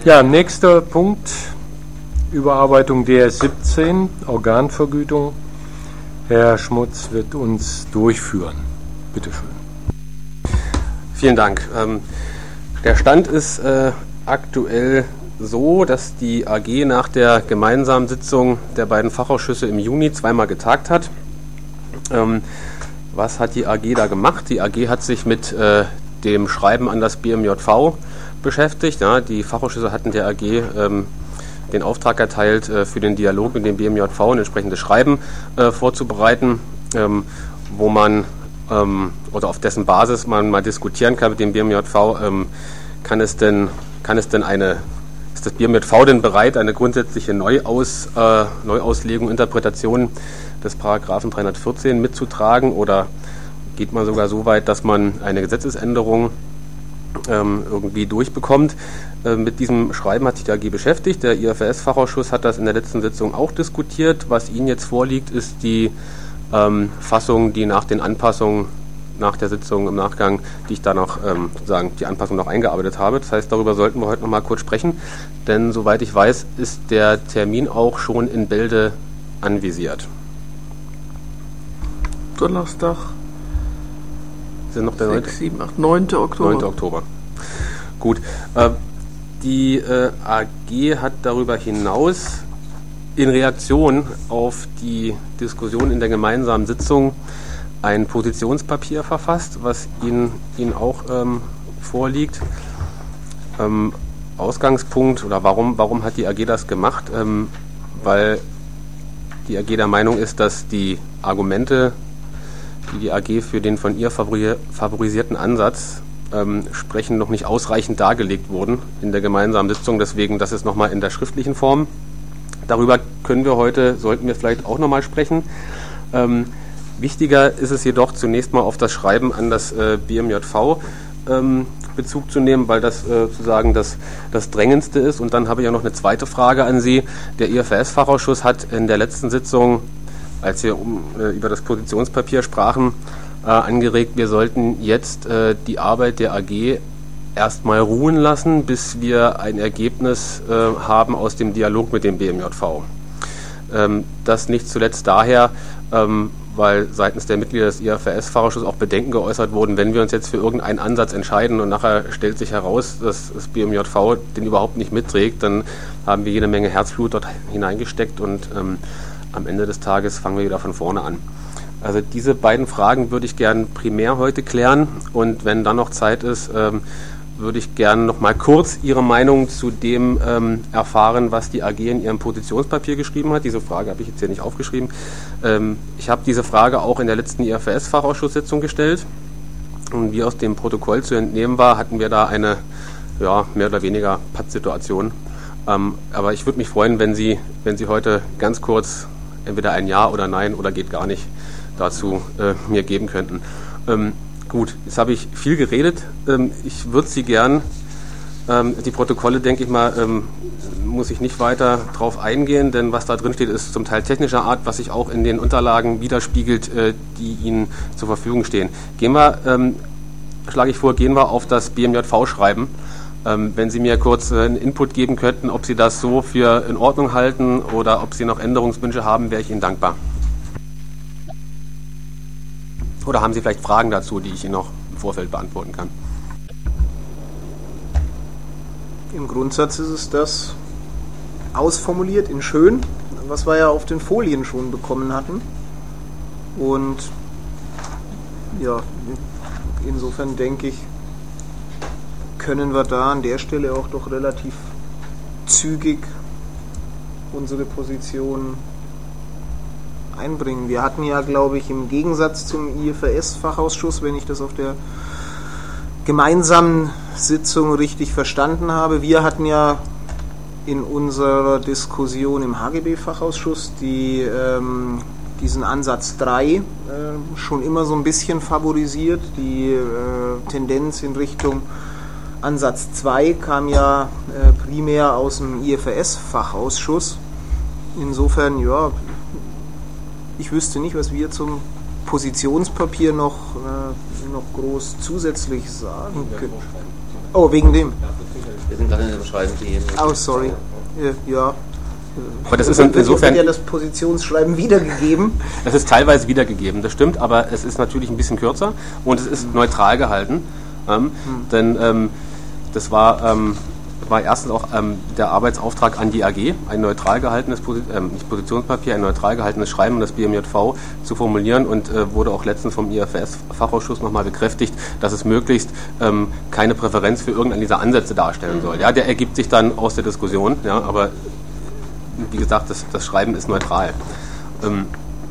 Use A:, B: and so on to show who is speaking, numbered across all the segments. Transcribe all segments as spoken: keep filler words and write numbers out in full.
A: Ja, nächster Punkt, Überarbeitung D S siebzehn, Organvergütung. Herr Schmutz wird uns durchführen. Bitte schön.
B: Vielen Dank. Ähm, der Stand ist äh, aktuell so, dass die A G nach der gemeinsamen Sitzung der beiden Fachausschüsse im Juni zweimal getagt hat. Ähm, was hat die A G da gemacht? Die A G hat sich mit äh, dem Schreiben an das B M J V beschäftigt. Ja, die Fachausschüsse hatten der A G ähm, den Auftrag erteilt, äh, für den Dialog mit dem B M J V ein entsprechendes Schreiben äh, vorzubereiten, ähm, wo man ähm, oder auf dessen Basis man mal diskutieren kann mit dem B M J V, ähm, kann es denn, kann es denn eine, ist das B M J V denn bereit, eine grundsätzliche Neuaus, äh, Neuauslegung, Interpretation des Paragraphen dreihundertvierzehn mitzutragen, oder geht man sogar so weit, dass man eine Gesetzesänderung ähm, irgendwie durchbekommt? Äh, mit diesem Schreiben hat sich die A G beschäftigt. Der I F R S-Fachausschuss hat das in der letzten Sitzung auch diskutiert. Was Ihnen jetzt vorliegt, ist die ähm, Fassung, die nach den Anpassungen nach der Sitzung im Nachgang, die ich da noch ähm, sozusagen die Anpassung noch eingearbeitet habe. Das heißt, darüber sollten wir heute noch mal kurz sprechen, denn soweit ich weiß, ist der Termin auch schon in Bälde anvisiert.
C: Donnerstag.
B: Sind noch der
C: sechs, sieben, acht, neunter Oktober.
B: neunter Oktober. Gut. Äh, die äh, A G hat darüber hinaus in Reaktion auf die Diskussion in der gemeinsamen Sitzung ein Positionspapier verfasst, was Ihnen, Ihnen auch ähm, vorliegt. Ähm, Ausgangspunkt oder warum, warum hat die A G das gemacht? Ähm, weil die A G der Meinung ist, dass die Argumente, die die A G für den von ihr favorisierten Ansatz ähm, sprechen, noch nicht ausreichend dargelegt wurden in der gemeinsamen Sitzung. Deswegen, das ist nochmal in der schriftlichen Form. Darüber können wir heute, sollten wir vielleicht auch nochmal sprechen. Ähm, wichtiger ist es jedoch, zunächst mal auf das Schreiben an das äh, B M J V ähm, Bezug zu nehmen, weil das äh, sozusagen das, das Drängendste ist. Und dann habe ich auch noch eine zweite Frage an Sie. Der I F R S-Fachausschuss hat in der letzten Sitzung, als wir um, äh, über das Positionspapier sprachen, äh, angeregt, wir sollten jetzt äh, die Arbeit der A G erstmal ruhen lassen, bis wir ein Ergebnis äh, haben aus dem Dialog mit dem B M J V. Ähm, das nicht zuletzt daher, ähm, weil seitens der Mitglieder des I F R S-Fachausschusses auch Bedenken geäußert wurden, wenn wir uns jetzt für irgendeinen Ansatz entscheiden und nachher stellt sich heraus, dass das B M J V den überhaupt nicht mitträgt, dann haben wir jede Menge Herzblut dort hineingesteckt und ähm, am Ende des Tages fangen wir wieder von vorne an. Also diese beiden Fragen würde ich gern primär heute klären, und wenn dann noch Zeit ist, ähm, würde ich gerne noch mal kurz Ihre Meinung zu dem ähm, erfahren, was die A G in ihrem Positionspapier geschrieben hat. Diese Frage habe ich jetzt hier nicht aufgeschrieben. Ähm, ich habe diese Frage auch in der letzten I F R S-Fachausschusssitzung gestellt. Und wie aus dem Protokoll zu entnehmen war, hatten wir da eine ja, mehr oder weniger Pattsituation. Ähm, aber ich würde mich freuen, wenn Sie, wenn Sie heute ganz kurz entweder ein Ja oder Nein oder geht gar nicht dazu äh, mir geben könnten. Ähm, Gut, jetzt habe ich viel geredet. Ich würde Sie gern, die Protokolle, denke ich mal, muss ich nicht weiter drauf eingehen, denn was da drin steht, ist zum Teil technischer Art, was sich auch in den Unterlagen widerspiegelt, die Ihnen zur Verfügung stehen. Gehen wir, schlage ich vor, gehen wir auf das B M J V-Schreiben. Wenn Sie mir kurz einen Input geben könnten, ob Sie das so für in Ordnung halten oder ob Sie noch Änderungswünsche haben, wäre ich Ihnen dankbar. Oder haben Sie vielleicht Fragen dazu, die ich Ihnen noch im Vorfeld beantworten kann?
C: Im Grundsatz ist es das ausformuliert in schön, was wir ja auf den Folien schon bekommen hatten. Und ja, insofern denke ich, können wir da an der Stelle auch doch relativ zügig unsere Position einbringen. Wir hatten ja, glaube ich, im Gegensatz zum I F R S-Fachausschuss, wenn ich das auf der gemeinsamen Sitzung richtig verstanden habe, wir hatten ja in unserer Diskussion im H G B-Fachausschuss die, ähm, diesen Ansatz drei äh, schon immer so ein bisschen favorisiert. Die äh, Tendenz in Richtung Ansatz zwei kam ja äh, primär aus dem I F R S-Fachausschuss. Insofern, ja, ich wüsste nicht, was wir zum Positionspapier noch, äh, noch groß zusätzlich sagen können. Oh, wegen dem?
D: Wir sind gerade in dem Schreiben, die...
C: Oh, sorry. Ja.
B: Aber das ist insofern...
C: wird ja das Positionsschreiben wiedergegeben.
B: Das ist teilweise wiedergegeben, das stimmt, aber es ist natürlich ein bisschen kürzer und es ist neutral gehalten. Ähm, hm. Denn ähm, das war, ähm, war erstens auch ähm, der Arbeitsauftrag an die A G, ein neutral gehaltenes, Posi- ähm, nicht Positionspapier, ein neutral gehaltenes Schreiben an das B M J V zu formulieren und äh, wurde auch letztens vom I F S-Fachausschuss nochmal bekräftigt, dass es möglichst ähm, keine Präferenz für irgendeinen dieser Ansätze darstellen soll. Ja, der ergibt sich dann aus der Diskussion, ja, aber wie gesagt, das, das Schreiben ist neutral. Ähm,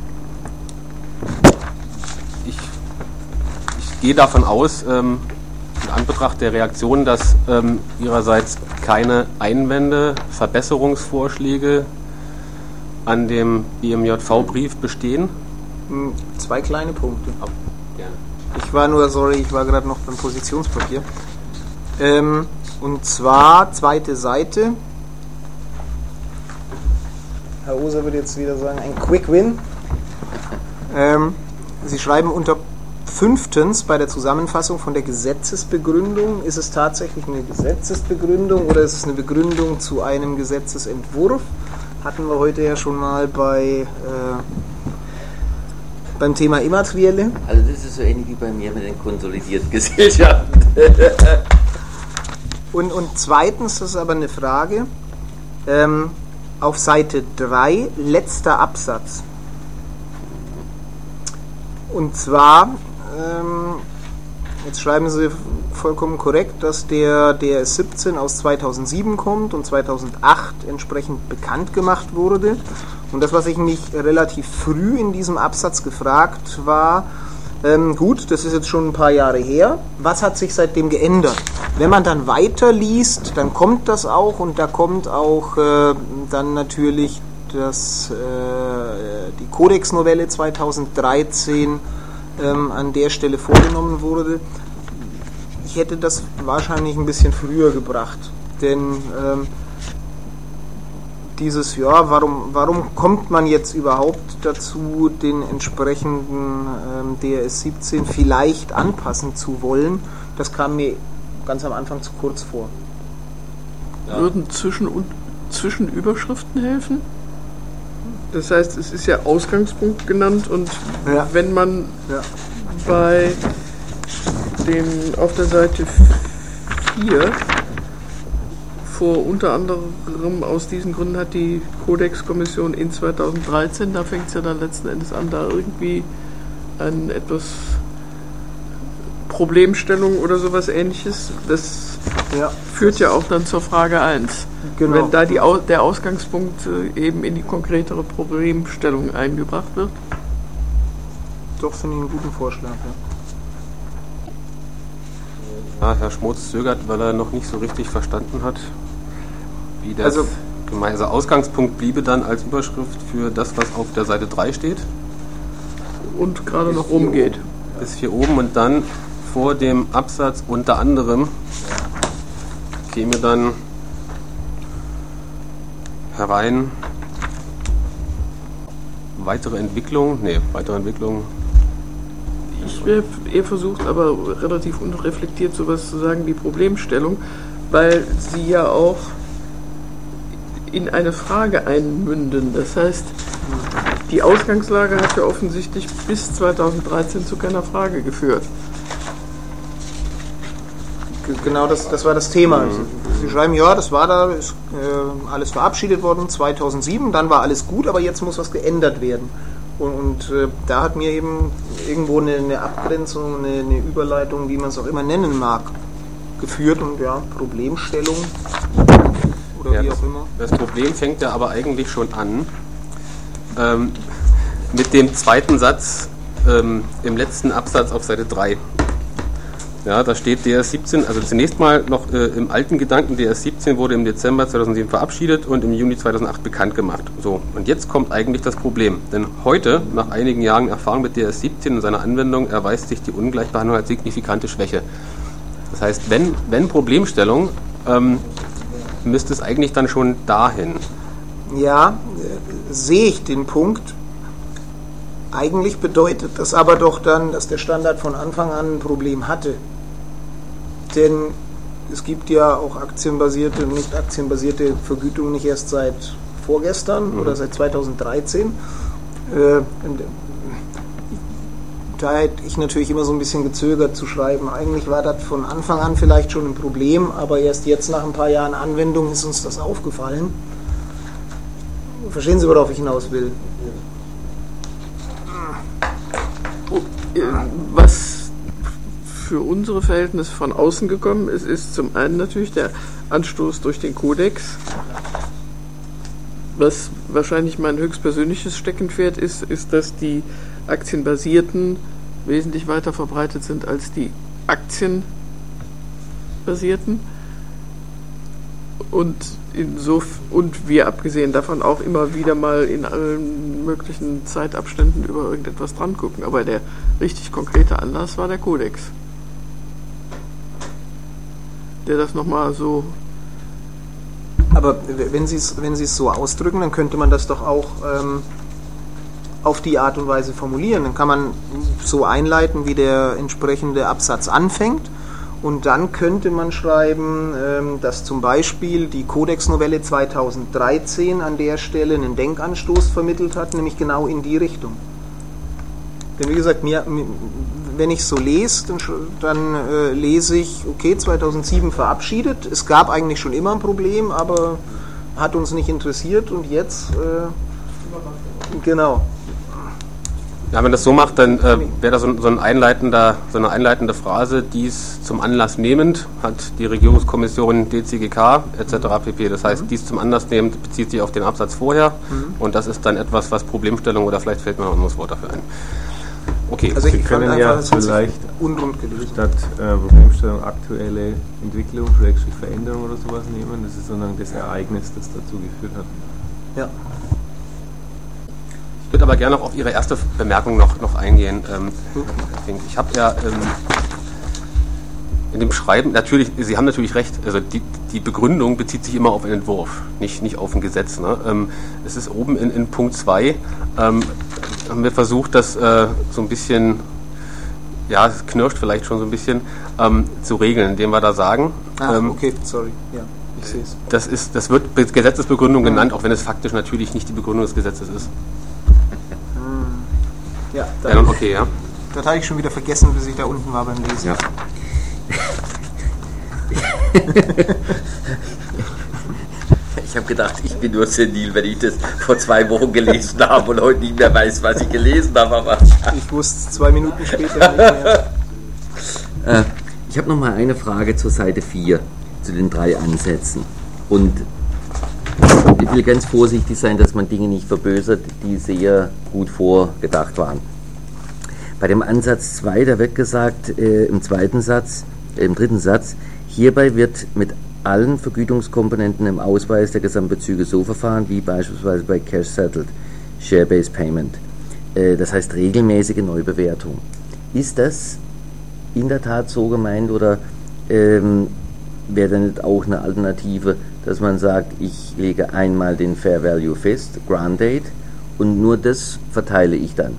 B: ich, ich gehe davon aus, ähm, in Anbetracht der Reaktion, dass ähm, Ihrerseits keine Einwände, Verbesserungsvorschläge an dem B M J V-Brief bestehen?
C: Zwei kleine Punkte.
B: Oh, gerne.
C: Ich war nur, sorry, ich war gerade noch beim Positionspapier. Ähm, und zwar, zweite Seite. Herr Oser würde jetzt wieder sagen, ein Quick Win. Ähm, Sie schreiben unter fünftens bei der Zusammenfassung von der Gesetzesbegründung, ist es tatsächlich eine Gesetzesbegründung oder ist es eine Begründung zu einem Gesetzesentwurf? Hatten wir heute ja schon mal bei äh, beim Thema Immaterielle.
D: Also das ist so ähnlich wie bei mir mit den konsolidierten Gesellschaften.
C: und, und zweitens, das ist aber eine Frage, ähm, auf Seite drei, letzter Absatz. Und zwar, ähm, jetzt schreiben Sie vollkommen korrekt, dass der D R S siebzehn aus zweitausendsieben kommt und zweitausendacht entsprechend bekannt gemacht wurde. Und das, was ich mich relativ früh in diesem Absatz gefragt war, ähm, gut, das ist jetzt schon ein paar Jahre her, was hat sich seitdem geändert? Wenn man dann weiterliest, dann kommt das auch und da kommt auch äh, dann natürlich das, äh, die Kodex-Novelle zweitausenddreizehn ähm, an der Stelle vorgenommen wurde. Ich hätte das wahrscheinlich ein bisschen früher gebracht, denn ähm, dieses, ja, warum, warum kommt man jetzt überhaupt dazu, den entsprechenden ähm, D R S siebzehn vielleicht anpassen zu wollen, das kam mir ganz am Anfang zu kurz vor.
E: Ja. Würden Zwischen- und Zwischenüberschriften helfen? Das heißt, es ist ja Ausgangspunkt genannt und ja. wenn man ja. bei den auf der Seite vier vor unter anderem aus diesen Gründen hat die Kodex-Kommission in zweitausenddreizehn, da fängt es ja dann letzten Endes an, da irgendwie ein etwas Problemstellung oder sowas Ähnliches, das ja. führt ja auch dann zur Frage eins. Genau. Wenn da die, der Ausgangspunkt eben in die konkretere Problemstellung eingebracht wird.
C: Doch, finde ich einen guten Vorschlag, ja.
B: Ja, Herr Schmutz zögert, weil er noch nicht so richtig verstanden hat, wie das also, gemeinsame Ausgangspunkt bliebe dann als Überschrift für das, was auf der Seite drei steht.
E: Und gerade noch rumgeht.
B: Bis hier oben und dann vor dem Absatz unter anderem käme dann herein weitere Entwicklung, nee, weitere Entwicklung.
E: Ich wäre eher versucht, aber relativ unreflektiert sowas zu sagen, die Problemstellung, weil sie ja auch in eine Frage einmünden. Das heißt, die Ausgangslage hat ja offensichtlich bis zweitausenddreizehn zu keiner Frage geführt.
C: Genau, das, das war das Thema. Mhm. Sie schreiben, ja, das war da, ist äh, alles verabschiedet worden, zweitausendsieben, dann war alles gut, aber jetzt muss was geändert werden. Und, und äh, da hat mir eben irgendwo eine, eine Abgrenzung, eine, eine Überleitung, wie man es auch immer nennen mag, geführt und ja, Problemstellung oder
B: ja,
C: wie auch immer.
B: Das Problem fängt ja aber eigentlich schon an ähm, mit dem zweiten Satz ähm, im letzten Absatz auf Seite drei. Ja, da steht D R S siebzehn, also zunächst mal noch äh, im alten Gedanken, D R S siebzehn wurde im Dezember zweitausendsieben verabschiedet und im Juni zweitausendacht bekannt gemacht. So, und jetzt kommt eigentlich das Problem. Denn heute, nach einigen Jahren Erfahrung mit D R S siebzehn und seiner Anwendung, erweist sich die Ungleichbehandlung als signifikante Schwäche. Das heißt, wenn, wenn Problemstellung, ähm, müsste es eigentlich dann schon dahin.
C: Ja, äh, sehe ich den Punkt. Eigentlich bedeutet das aber doch dann, dass der Standard von Anfang an ein Problem hatte. Denn es gibt ja auch aktienbasierte und nicht aktienbasierte Vergütungen nicht erst seit vorgestern mhm. oder seit zweitausenddreizehn. Äh, da hätte ich natürlich immer so ein bisschen gezögert zu schreiben. Eigentlich war das von Anfang an vielleicht schon ein Problem, aber erst jetzt nach ein paar Jahren Anwendung ist uns das aufgefallen. Verstehen Sie, worauf ich hinaus will?
E: Was für unsere Verhältnisse von außen gekommen ist, ist zum einen natürlich der Anstoß durch den Kodex, was wahrscheinlich mein höchstpersönliches Steckenpferd ist, ist, dass die Aktienbasierten wesentlich weiter verbreitet sind als die Aktienbasierten und, insof- und wir abgesehen davon auch immer wieder mal in allen möglichen Zeitabständen über irgendetwas dran gucken. Aber der richtig konkrete Anlass war der Kodex, der das nochmal so...
C: Aber wenn Sie es wenn Sie es so ausdrücken, dann könnte man das doch auch ähm, auf die Art und Weise formulieren. Dann kann man so einleiten, wie der entsprechende Absatz anfängt. Und dann könnte man schreiben, ähm, dass zum Beispiel die Kodex-Novelle zweitausenddreizehn an der Stelle einen Denkanstoß vermittelt hat, nämlich genau in die Richtung. Denn wie gesagt, mir, wenn ich so lese, dann, dann äh, lese ich, okay, zweitausendsieben verabschiedet, es gab eigentlich schon immer ein Problem, aber hat uns nicht interessiert und jetzt, äh, genau.
B: Ja, wenn man das so macht, dann äh, wäre das so, so, ein einleitender, so eine einleitende Phrase, dies zum Anlass nehmend hat die Regierungskommission D C G K et cetera pp. Das heißt, dies zum Anlass nehmend bezieht sich auf den Absatz vorher mhm. und das ist dann etwas, was Problemstellung oder vielleicht fällt mir noch ein anderes Wort dafür ein. Okay.
A: Also ich können einfach, ja vielleicht statt äh, Problemstellung aktuelle Entwicklung, Schrägstrich Veränderung oder sowas nehmen. Das ist sondern das Ereignis, das dazu geführt hat.
C: Ja.
B: Ich würde aber gerne noch auf Ihre erste Bemerkung noch, noch eingehen. Ähm, ich habe ja ähm, in dem Schreiben, natürlich, Sie haben natürlich recht, also die, die Begründung bezieht sich immer auf einen Entwurf, nicht, nicht auf ein Gesetz. Ne? Ähm, es ist oben in, in Punkt zwei, ähm, haben wir versucht, das äh, so ein bisschen, ja, es knirscht vielleicht schon so ein bisschen, ähm, zu regeln, indem wir da sagen.
C: Ah,
B: ähm,
C: okay, sorry, ja, ich sehe es.
B: Das, ist, das wird Gesetzesbegründung genannt, auch wenn es faktisch natürlich nicht die Begründung des Gesetzes ist.
C: Ja,
B: ja, dann okay, ja.
C: Das hatte ich schon wieder vergessen, bis ich da unten war beim Lesen.
D: Ja. Ich habe gedacht, ich bin nur senil, wenn ich das vor zwei Wochen gelesen habe und heute nicht mehr weiß, was ich gelesen habe. Aber
C: ich wusste zwei Minuten später nicht mehr.
D: Äh, ich habe noch mal eine Frage zur Seite vier, zu den drei Ansätzen. Und ich will ganz vorsichtig sein, dass man Dinge nicht verbösert, die sehr gut vorgedacht waren. Bei dem Ansatz zwei, da wird gesagt, äh, im zweiten Satz, äh, im dritten Satz, hierbei wird mit allen Vergütungskomponenten im Ausweis der Gesamtbezüge so verfahren, wie beispielsweise bei Cash-Settled Share-Based Payment. Äh, das heißt regelmäßige Neubewertung. Ist das in der Tat so gemeint oder ähm, wäre da nicht auch eine Alternative, dass man sagt, ich lege einmal den Fair Value fest, Grant Date, und nur das verteile ich dann?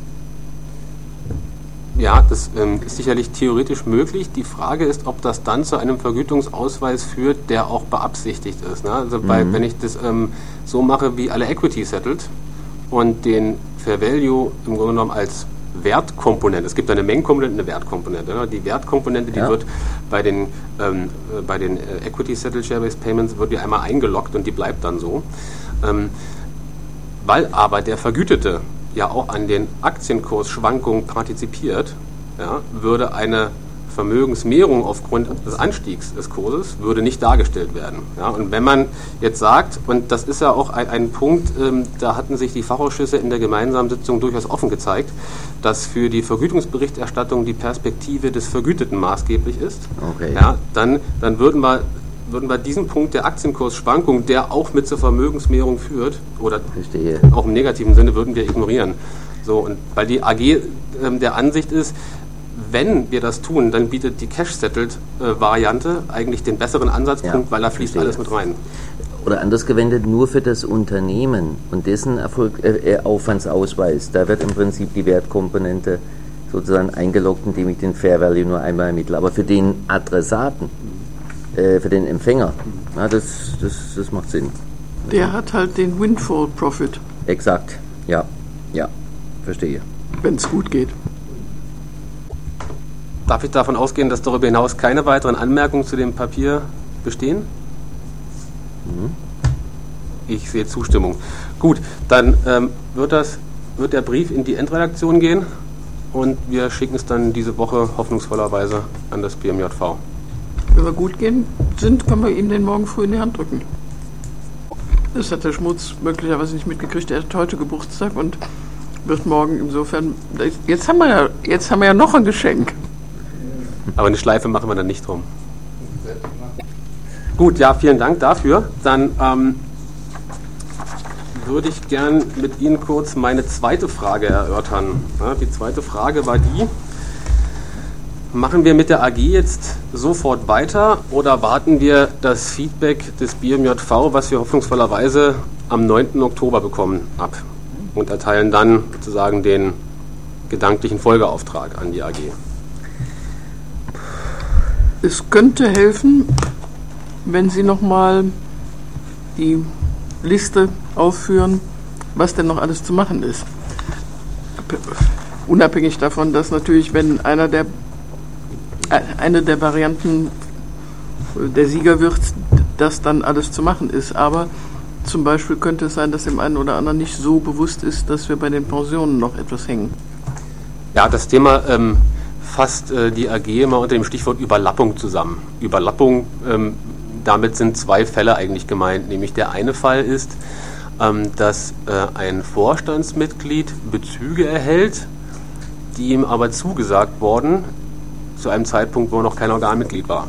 B: Ja, das ähm, ist sicherlich theoretisch möglich. Die Frage ist, ob das dann zu einem Vergütungsausweis führt, der auch beabsichtigt ist. Ne? Also bei, mhm. wenn ich das ähm, so mache wie alle Equity Settled und den Fair Value im Grunde genommen als Wertkomponente. Es gibt eine Mengenkomponente, eine Wertkomponente. Ne? Die Wertkomponente, die ja. wird bei den, ähm, bei den äh, Equity Settled Share-Based Payments wird die einmal eingeloggt und die bleibt dann so. Ähm, weil aber der Vergütete ja auch an den Aktienkursschwankungen partizipiert, ja, würde eine Vermögensmehrung aufgrund des Anstiegs des Kurses würde nicht dargestellt werden. Ja, und wenn man jetzt sagt, und das ist ja auch ein, ein Punkt, ähm, da hatten sich die Fachausschüsse in der gemeinsamen Sitzung durchaus offen gezeigt, dass für die Vergütungsberichterstattung die Perspektive des Vergüteten maßgeblich ist,
D: okay.
B: ja, dann, dann würden wir würden wir diesen Punkt der Aktienkursschwankung, der auch mit zur Vermögensmehrung führt, oder
D: Verstehe.
B: auch im negativen Sinne, würden wir ignorieren. So, und weil die A G äh, der Ansicht ist, wenn wir das tun, dann bietet die Cash-Settled-Variante äh, eigentlich den besseren Ansatzpunkt, ja, weil da fließt verstehe. Alles mit rein.
D: Oder anders gewendet, nur für das Unternehmen und dessen Erfolg, äh, Aufwandsausweis, da wird im Prinzip die Wertkomponente sozusagen eingeloggt, indem ich den Fair Value nur einmal ermittle. Aber für den Adressaten, äh, für den Empfänger. Ja, das, das, das macht Sinn.
E: Der hat halt den Windfall Profit.
D: Exakt, ja, ja, verstehe.
E: Wenn es gut geht.
B: Darf ich davon ausgehen, dass darüber hinaus keine weiteren Anmerkungen zu dem Papier bestehen? Mhm. Ich sehe Zustimmung. Gut, dann ähm, wird, das, wird der Brief in die Endredaktion gehen und wir schicken es dann diese Woche hoffnungsvollerweise an das B M J V.
E: Wenn wir gut gehen sind, können wir ihm den morgen früh in die Hand drücken. Das hat der Schmutz möglicherweise nicht mitgekriegt. Er hat heute Geburtstag und wird morgen insofern... Jetzt haben wir ja, jetzt haben wir ja noch ein Geschenk.
B: Aber eine Schleife machen wir dann nicht drum. Gut, ja, vielen Dank dafür. Dann ähm, würde ich gern mit Ihnen kurz meine zweite Frage erörtern. Ja, die zweite Frage war die: Machen wir mit der A G jetzt sofort weiter oder warten wir das Feedback des B M J V, was wir hoffnungsvollerweise am neunten Oktober bekommen, ab und erteilen dann sozusagen den gedanklichen Folgeauftrag an die A G?
E: Es könnte helfen, wenn Sie nochmal die Liste aufführen, was denn noch alles zu machen ist. Unabhängig davon, dass natürlich, wenn einer der eine der Varianten der Sieger wird, dass dann alles zu machen ist. Aber zum Beispiel könnte es sein, dass dem einen oder anderen nicht so bewusst ist, dass wir bei den Pensionen noch etwas hängen.
B: Ja, das Thema ähm, fasst äh, die A G immer unter dem Stichwort Überlappung zusammen. Überlappung, ähm, damit sind zwei Fälle eigentlich gemeint. Nämlich der eine Fall ist, ähm, dass äh, ein Vorstandsmitglied Bezüge erhält, die ihm aber zugesagt wurden, zu einem Zeitpunkt, wo er noch kein Organmitglied war.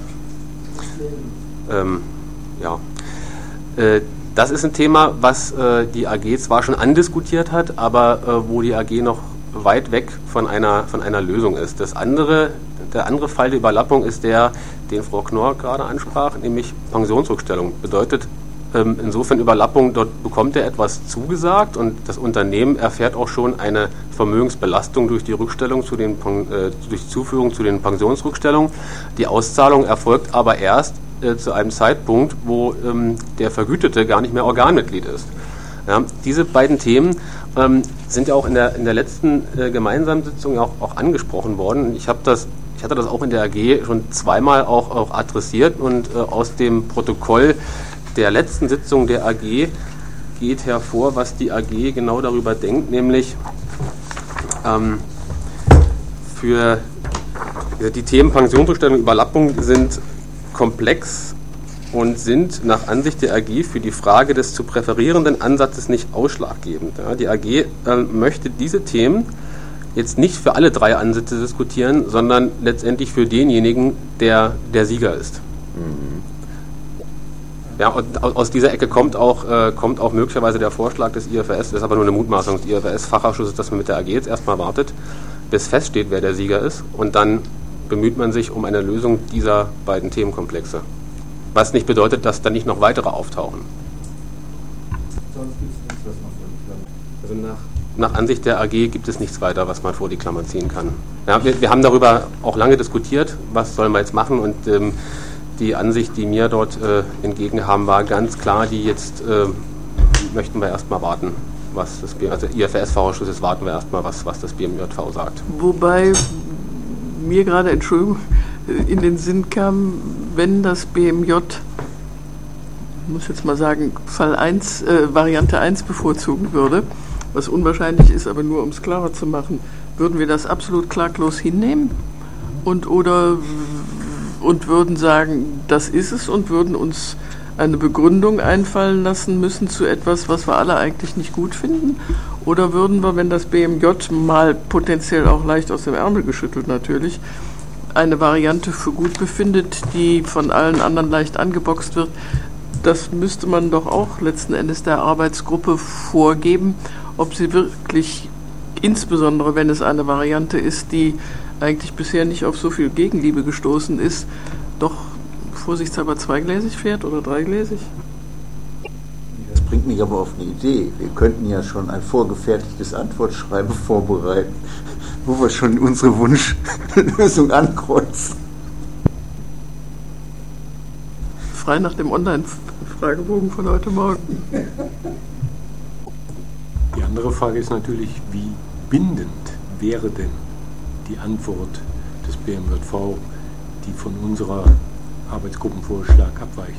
B: Ähm, ja. Äh, das ist ein Thema, was äh, die A G zwar schon andiskutiert hat, aber äh, wo die A G noch weit weg von einer, von einer Lösung ist. Das andere, der andere Fall der Überlappung ist der, den Frau Knorr gerade ansprach, nämlich Pensionsrückstellung. Bedeutet ähm, insofern Überlappung, dort bekommt er etwas zugesagt und das Unternehmen erfährt auch schon eine Vermögensbelastung durch die Rückstellung zu den, äh, durch die Zuführung zu den Pensionsrückstellungen. Die Auszahlung erfolgt aber erst äh, zu einem Zeitpunkt, wo ähm, der Vergütete gar nicht mehr Organmitglied ist. Ja, diese beiden Themen ähm, sind ja auch in der, in der letzten äh, gemeinsamen Sitzung auch, auch angesprochen worden. Ich habe das, ich hatte das auch in der A G schon zweimal auch, auch adressiert und äh, aus dem Protokoll der letzten Sitzung der A G geht hervor, was die A G genau darüber denkt, nämlich ähm, für die Themen Pensionsrückstellung und Überlappung sind komplex und sind nach Ansicht der A G für die Frage des zu präferierenden Ansatzes nicht ausschlaggebend. Ja, die A G äh, möchte diese Themen jetzt nicht für alle drei Ansätze diskutieren, sondern letztendlich für denjenigen, der der Sieger ist. Mhm. Ja, und aus dieser Ecke kommt auch, äh, kommt auch möglicherweise der Vorschlag des I F R S, das ist aber nur eine Mutmaßung des I F R S-Fachausschusses, dass man mit der A G jetzt erstmal wartet, bis feststeht, wer der Sieger ist, und dann bemüht man sich um eine Lösung dieser beiden Themenkomplexe. Was nicht bedeutet, dass dann nicht noch weitere auftauchen. Sonst gibt es nichts, was man vor die Klammer. Also nach, nach Ansicht der A G gibt es nichts weiter, was man vor die Klammer ziehen kann. Ja, wir, wir haben darüber auch lange diskutiert, was sollen wir jetzt machen, und ähm, die Ansicht, die mir dort äh, entgegen haben, war ganz klar, die jetzt äh, möchten wir erstmal warten, was das B M, also I F R S-Fachausschuss ist, warten wir erstmal, was, was das B M J V sagt.
E: Wobei mir gerade, Entschuldigung, in den Sinn kam, wenn das B M J, ich muss jetzt mal sagen, Fall eins, äh, Variante eins bevorzugen würde, was unwahrscheinlich ist, aber nur um es klarer zu machen, würden wir das absolut klaglos hinnehmen und oder und würden sagen, das ist es, und würden uns eine Begründung einfallen lassen müssen zu etwas, was wir alle eigentlich nicht gut finden? Oder würden wir, wenn das B M J mal potenziell auch leicht aus dem Ärmel geschüttelt natürlich, eine Variante für gut befindet, die von allen anderen leicht angeboxt wird, das müsste man doch auch letzten Endes der Arbeitsgruppe vorgeben, ob sie wirklich, insbesondere wenn es eine Variante ist, die eigentlich bisher nicht auf so viel Gegenliebe gestoßen ist, doch vorsichtshalber zweigläsig fährt oder dreigläsig?
F: Das bringt mich aber auf eine Idee. Wir könnten ja schon ein vorgefertigtes Antwortschreiben vorbereiten, wo wir schon unsere Wunschlösung ankreuzen.
E: frei nach dem Online-Fragebogen von heute Morgen.
G: Die andere Frage ist natürlich, wie bindend wäre denn die Antwort des B M J V, die von unserer Arbeitsgruppenvorschlag abweicht?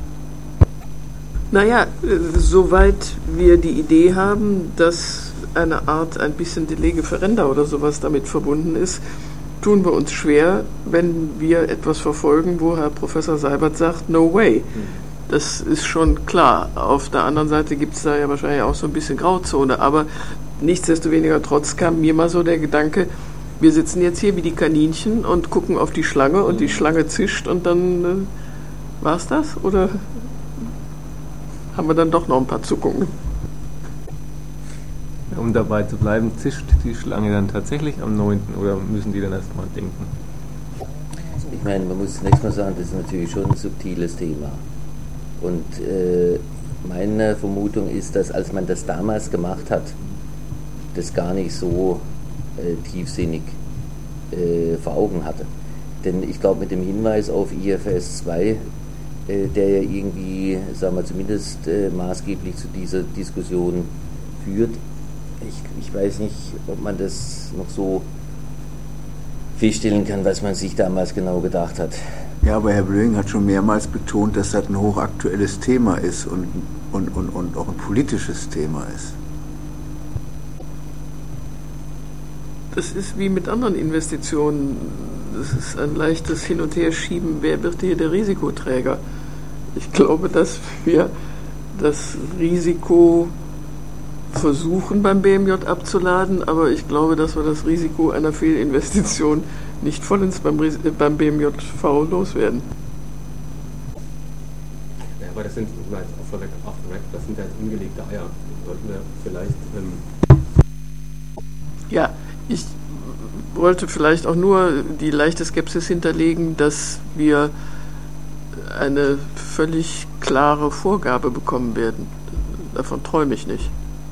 E: Naja, soweit wir die Idee haben, dass eine Art ein bisschen de lege ferenda oder sowas damit verbunden ist, tun wir uns schwer, wenn wir etwas verfolgen, wo Herr Professor Seibert sagt, no way. Das ist schon klar. Auf der anderen Seite gibt es da ja wahrscheinlich auch so ein bisschen Grauzone, aber nichtsdestoweniger trotz kam mir mal so der Gedanke, wir sitzen jetzt hier wie die Kaninchen und gucken auf die Schlange und die Schlange zischt und dann äh, war es das? Oder haben wir dann doch noch ein paar Zuckungen?
A: Um dabei zu bleiben, zischt die Schlange dann tatsächlich am neunten oder müssen die dann erstmal denken?
D: Ich meine, man muss zunächst mal sagen, das ist natürlich schon ein subtiles Thema. Und äh, meine Vermutung ist, dass als man das damals gemacht hat, das gar nicht so äh, tiefsinnig äh, vor Augen hatte. Denn ich glaube, mit dem Hinweis auf I F S zwei, äh, der ja irgendwie, sagen wir zumindest äh, maßgeblich zu dieser Diskussion führt, ich, ich weiß nicht, ob man das noch so feststellen kann, was man sich damals genau gedacht hat.
F: Ja, aber Herr Blöing hat schon mehrmals betont, dass das ein hochaktuelles Thema ist und, und, und, und auch ein politisches Thema ist.
E: Das ist wie mit anderen Investitionen. Das ist ein leichtes Hin- und Herschieben. Wer wird hier der Risikoträger? Ich glaube, dass wir das Risiko versuchen beim B M J abzuladen, aber ich glaube, dass wir das Risiko einer Fehlinvestition nicht vollends beim, beim B M J V loswerden.
B: Ja, aber das sind, das sind ja jetzt ungelegte Eier. Sollten wir vielleicht... Ähm
E: ja, ich wollte vielleicht auch nur die leichte Skepsis hinterlegen, dass wir eine völlig klare Vorgabe bekommen werden. Davon träume ich nicht.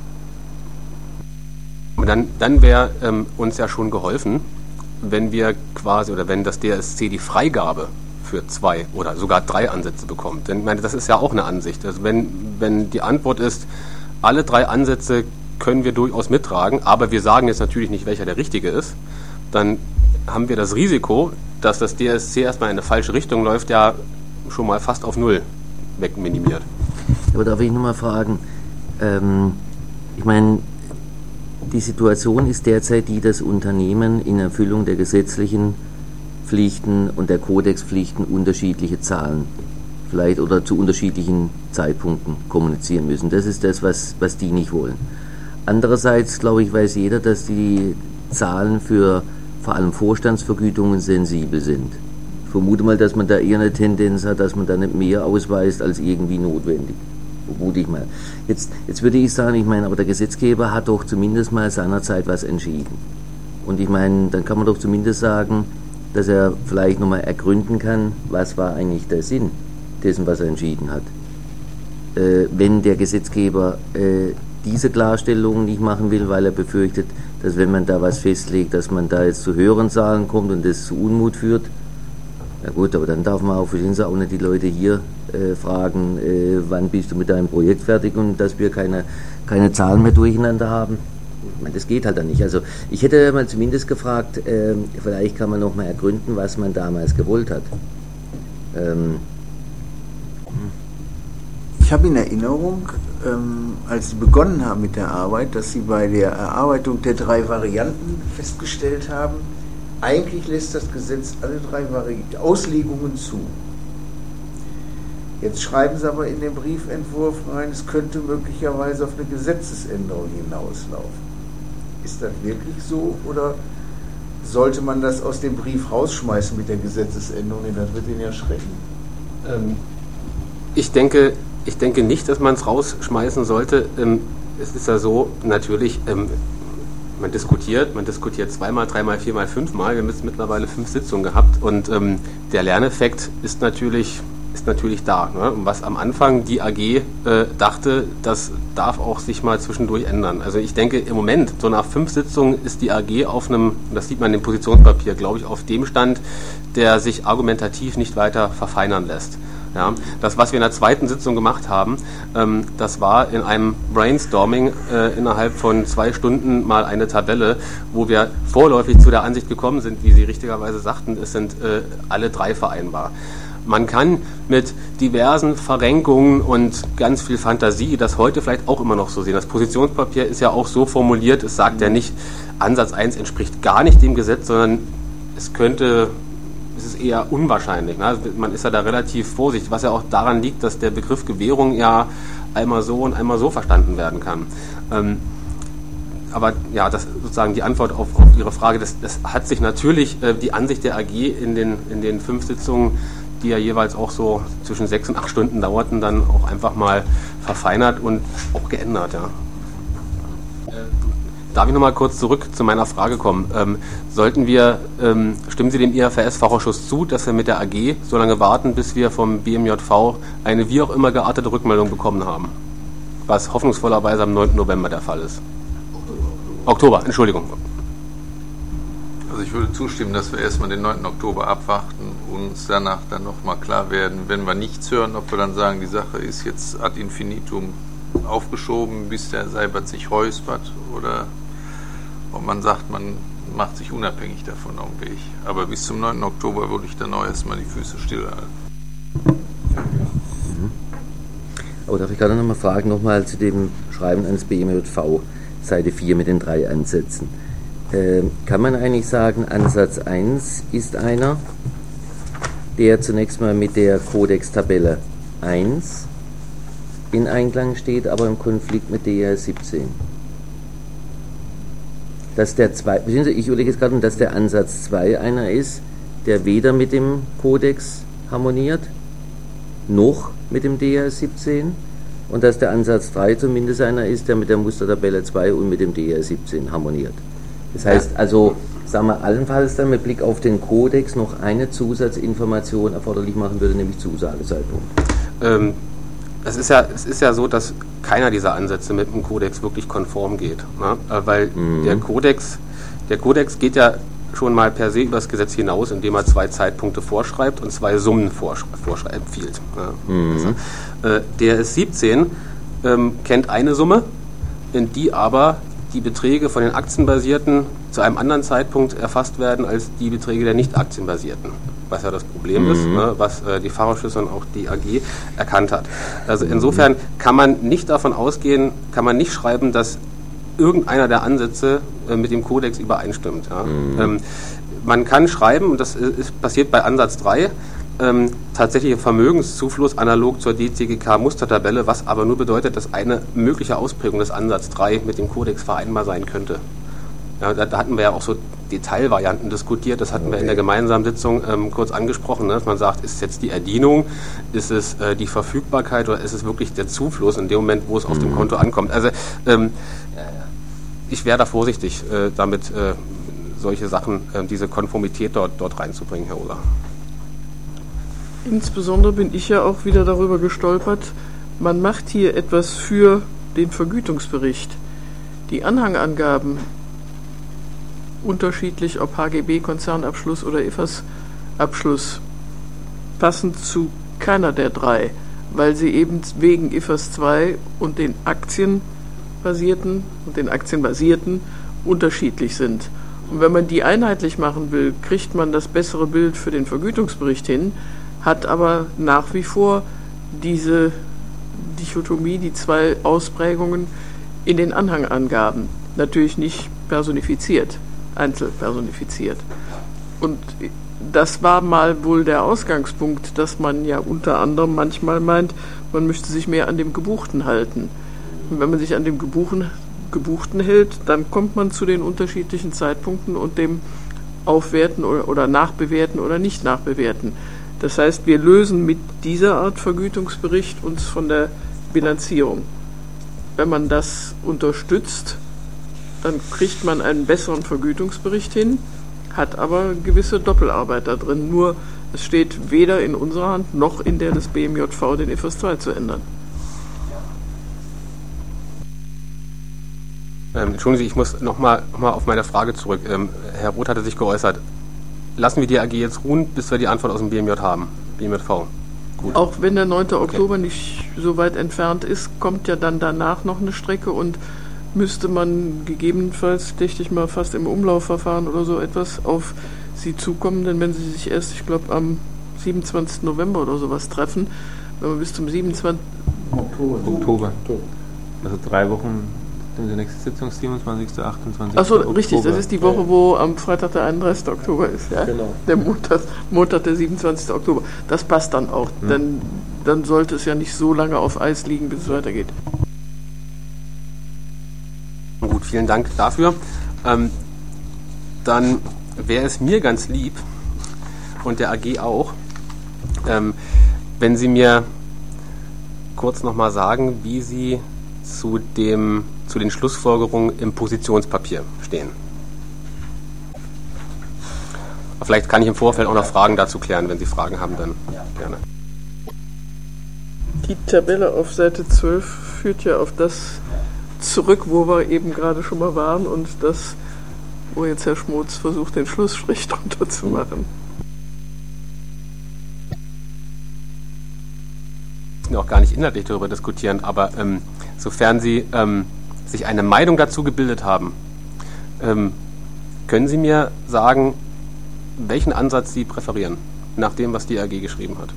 B: Und dann, dann wäre ähm, uns ja schon geholfen, wenn wir quasi, oder wenn das D S C die Freigabe für zwei oder sogar drei Ansätze bekommt. Denn ich meine, das ist ja auch eine Ansicht. Also wenn, wenn die Antwort ist, alle drei Ansätze können wir durchaus mittragen, aber wir sagen jetzt natürlich nicht, welcher der richtige ist, dann haben wir das Risiko, dass das D S C erstmal in eine falsche Richtung läuft, ja schon mal fast auf Null wegminimiert.
D: Aber darf ich nochmal fragen, ähm, ich meine, die Situation ist derzeit die, dass Unternehmen in Erfüllung der gesetzlichen Pflichten und der Kodexpflichten unterschiedliche Zahlen vielleicht oder zu unterschiedlichen Zeitpunkten kommunizieren müssen. Das ist das, was, was die nicht wollen. Andererseits, glaube ich, weiß jeder, dass die Zahlen für vor allem Vorstandsvergütungen sensibel sind. Ich vermute mal, dass man da eher eine Tendenz hat, dass man da nicht mehr ausweist als irgendwie notwendig. Vermute ich mal. Jetzt, jetzt würde ich sagen, ich meine, aber der Gesetzgeber hat doch zumindest mal seinerzeit was entschieden. Und ich meine, dann kann man doch zumindest sagen, dass er vielleicht nochmal ergründen kann, was war eigentlich der Sinn dessen, was er entschieden hat. Äh, wenn der Gesetzgeber äh, diese Klarstellung nicht machen will, weil er befürchtet, dass wenn man da was festlegt, dass man da jetzt zu höheren Zahlen kommt und das zu Unmut führt. Ja gut, aber dann darf man auch, verstehen Sie, auch nicht die Leute hier äh, fragen, äh, wann bist du mit deinem Projekt fertig und dass wir keine, keine Zahlen mehr durcheinander haben. Ich meine, das geht halt dann nicht. Also ich hätte mal zumindest gefragt, äh, vielleicht kann man noch mal ergründen, was man damals gewollt hat. Ähm,
F: Ich habe in Erinnerung, ähm, als Sie begonnen haben mit der Arbeit, dass Sie bei der Erarbeitung der drei Varianten festgestellt haben, eigentlich lässt das Gesetz alle drei Vari- Auslegungen zu. Jetzt schreiben Sie aber in den Briefentwurf rein, es könnte möglicherweise auf eine Gesetzesänderung hinauslaufen. Ist das wirklich so oder sollte man das aus dem Brief rausschmeißen mit der Gesetzesänderung? Das wird Ihnen ja schrecken.
B: Ähm, ich denke, ich denke nicht, dass man es rausschmeißen sollte. Ähm, es ist ja so, natürlich, ähm, man diskutiert, man diskutiert zweimal, dreimal, viermal, fünfmal. Wir haben jetzt mittlerweile fünf Sitzungen gehabt und ähm, der Lerneffekt ist natürlich, ist natürlich da. Ne? Und was am Anfang die A G äh, dachte, das darf auch sich mal zwischendurch ändern. Also ich denke im Moment, so nach fünf Sitzungen ist die A G auf einem, das sieht man im Positionspapier, glaube ich, auf dem Stand, der sich argumentativ nicht weiter verfeinern lässt. Ja, das, was wir in der zweiten Sitzung gemacht haben, ähm, das war in einem Brainstorming äh, innerhalb von zwei Stunden mal eine Tabelle, wo wir vorläufig zu der Ansicht gekommen sind, wie Sie richtigerweise sagten, es sind äh, alle drei vereinbar. Man kann mit diversen Verrenkungen und ganz viel Fantasie das heute vielleicht auch immer noch so sehen. Das Positionspapier ist ja auch so formuliert, es sagt ja nicht, Ansatz eins entspricht gar nicht dem Gesetz, sondern es könnte... Es ist eher unwahrscheinlich. Ne? Man ist ja da relativ vorsichtig, was ja auch daran liegt, dass der Begriff Gewährung ja einmal so und einmal so verstanden werden kann. Ähm, aber ja, das sozusagen die Antwort auf, auf Ihre Frage, das, das hat sich natürlich äh, die Ansicht der A G in den, in den fünf Sitzungen, die ja jeweils auch so zwischen sechs und acht Stunden dauerten, dann auch einfach mal verfeinert und auch geändert. Ja. Darf ich noch mal kurz zurück zu meiner Frage kommen? Ähm, sollten wir, ähm, stimmen Sie dem I F R S-Fachausschuss zu, dass wir mit der A G so lange warten, bis wir vom B M J V eine wie auch immer geartete Rückmeldung bekommen haben? Was hoffnungsvollerweise am neunten November der Fall ist. Oktober, Entschuldigung.
H: Also ich würde zustimmen, dass wir erstmal den neunten Oktober abwarten und uns danach dann nochmal klar werden, wenn wir nichts hören, ob wir dann sagen, die Sache ist jetzt ad infinitum aufgeschoben, bis der Seibert sich räuspert, oder ob man sagt, man macht sich unabhängig davon auf den Weg. Aber bis zum neunten Oktober würde ich dann noch erstmal die Füße stillhalten.
D: Mhm. Aber darf ich gerade noch mal fragen, nochmal zu dem Schreiben ans B M J V, Seite vier mit den drei Ansätzen. Ähm, kann man eigentlich sagen, Ansatz eins ist einer, der zunächst mal mit der Kodex-Tabelle eins in Einklang steht, aber im Konflikt mit D R siebzehn. Dass der zwei, ich überlege jetzt gerade, dass der Ansatz zwei einer ist, der weder mit dem Kodex harmoniert, noch mit dem D R siebzehn, und dass der Ansatz drei zumindest einer ist, der mit der Mustertabelle zwei und mit dem D R siebzehn harmoniert. Das heißt also, sagen wir allenfalls dann mit Blick auf den Kodex noch eine Zusatzinformation erforderlich machen würde, nämlich Zusagezeitpunkt.
B: Ähm, es ist ja, es ist ja so, dass keiner dieser Ansätze mit dem Kodex wirklich konform geht, ne? Weil mhm. der Kodex, der Kodex geht ja schon mal per se über das Gesetz hinaus, indem er zwei Zeitpunkte vorschreibt und zwei Summen vorschreibt, empfiehlt. Ne? Mhm. Also, äh, D R S siebzehn ähm, kennt eine Summe, in die aber die Beträge von den Aktienbasierten zu einem anderen Zeitpunkt erfasst werden als die Beträge der nicht Aktienbasierten, was ja das Problem mhm. ist, ne, was äh, die Fachausschüsse und auch die A G erkannt hat. Also insofern kann man nicht davon ausgehen, kann man nicht schreiben, dass irgendeiner der Ansätze äh, mit dem Kodex übereinstimmt. Ja. Mhm. Ähm, man kann schreiben, und das ist passiert bei Ansatz drei, ähm, tatsächlicher Vermögenszufluss analog zur D T G K-Mustertabelle, was aber nur bedeutet, dass eine mögliche Ausprägung des Ansatz drei mit dem Kodex vereinbar sein könnte. Ja, da, da hatten wir ja auch so Detailvarianten diskutiert, das hatten okay. wir in der gemeinsamen Sitzung ähm, kurz angesprochen, ne, dass man sagt, ist es jetzt die Erdienung, ist es äh, die Verfügbarkeit oder ist es wirklich der Zufluss in dem Moment, wo es mhm. auf dem Konto ankommt. Also ähm, ich wäre da vorsichtig, äh, damit äh, solche Sachen, äh, diese Konformität dort, dort reinzubringen, Herr Oler.
E: Insbesondere bin ich ja auch wieder darüber gestolpert, man macht hier etwas für den Vergütungsbericht. Die Anhangangaben, unterschiedlich ob H G B, Konzernabschluss oder I F A S-Abschluss, passen zu keiner der drei, weil sie eben wegen I F A S zwei und den Aktienbasierten und den Aktienbasierten unterschiedlich sind. Und wenn man die einheitlich machen will, kriegt man das bessere Bild für den Vergütungsbericht hin, hat aber nach wie vor diese Dichotomie, die zwei Ausprägungen in den Anhangangaben. Natürlich nicht personifiziert, einzelpersonifiziert. Und das war mal wohl der Ausgangspunkt, dass man ja unter anderem manchmal meint, man müsste sich mehr an dem Gebuchten halten. Und wenn man sich an dem Gebuchen, Gebuchten hält, dann kommt man zu den unterschiedlichen Zeitpunkten und dem Aufwerten oder, oder Nachbewerten oder nicht Nachbewerten. Das heißt, wir lösen mit dieser Art Vergütungsbericht uns von der Bilanzierung. Wenn man das unterstützt, dann kriegt man einen besseren Vergütungsbericht hin, hat aber gewisse Doppelarbeit da drin. Nur es steht weder in unserer Hand noch in der des B M J V, den I F A S zwei zu ändern.
B: Ähm, Entschuldigen Sie, ich muss nochmal noch mal auf meine Frage zurück. Ähm, Herr Roth hatte sich geäußert. Lassen wir die A G jetzt ruhen, bis wir die Antwort aus dem B M J haben, B M J V. Gut.
E: Auch wenn der neunte Oktober nicht so weit entfernt ist, kommt ja dann danach noch eine Strecke und müsste man gegebenenfalls, dächte ich mal, fast im Umlaufverfahren oder so etwas auf Sie zukommen, denn wenn Sie sich erst, ich glaube, am siebenundzwanzigsten November oder sowas treffen, wenn man bis zum siebenundzwanzigsten
A: Oktober. Oktober. Also drei Wochen, dann die nächste Sitzung, siebenundzwanzigsten, achtundzwanzigsten
E: Achso,
A: Oktober.
E: richtig, das ist die Woche, wo am Freitag der einunddreißigste Oktober ist, ja? Genau. Der Montag, Montag der siebenundzwanzigste Oktober. Das passt dann auch, hm. denn dann sollte es ja nicht so lange auf Eis liegen, bis es weitergeht.
B: Gut, vielen Dank dafür. Ähm, dann wäre es mir ganz lieb und der A G auch, ähm, wenn Sie mir kurz nochmal sagen, wie Sie zu, dem, zu den Schlussfolgerungen im Positionspapier stehen. Aber vielleicht kann ich im Vorfeld auch noch Fragen dazu klären. Wenn Sie Fragen haben, dann ja. Gerne.
E: Die Tabelle auf Seite zwölf führt ja auf das zurück, wo wir eben gerade schon mal waren und das, wo jetzt Herr Schmutz versucht, den Schlussstrich drunter zu machen.
B: Wir auch gar nicht inhaltlich darüber diskutieren, aber ähm, sofern Sie ähm, sich eine Meinung dazu gebildet haben, ähm, können Sie mir sagen, welchen Ansatz Sie präferieren, nach dem, was die A G geschrieben hat?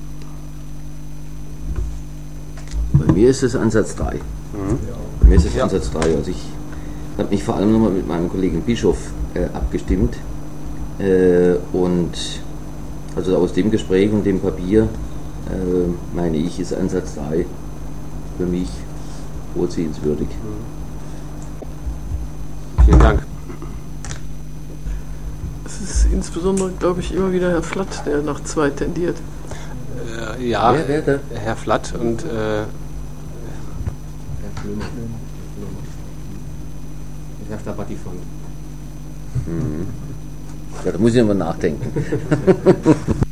D: Bei mir ist es Ansatz drei. Mhm. Bei mir ist es ja. Ansatz drei. Also ich habe mich vor allem nochmal mit meinem Kollegen Bischof äh, abgestimmt äh, und also aus dem Gespräch und dem Papier äh, meine ich, ist Ansatz drei für mich vorziehenswürdig.
B: Vielen Dank.
E: Es ist insbesondere, glaube ich, immer wieder Herr Flatt, der nach zwei tendiert.
B: Äh, ja, wer, wer, wer? Herr Flatt und äh, Herr Stabatifond.
D: Mhm. Ja, da muss ich nochmal nachdenken.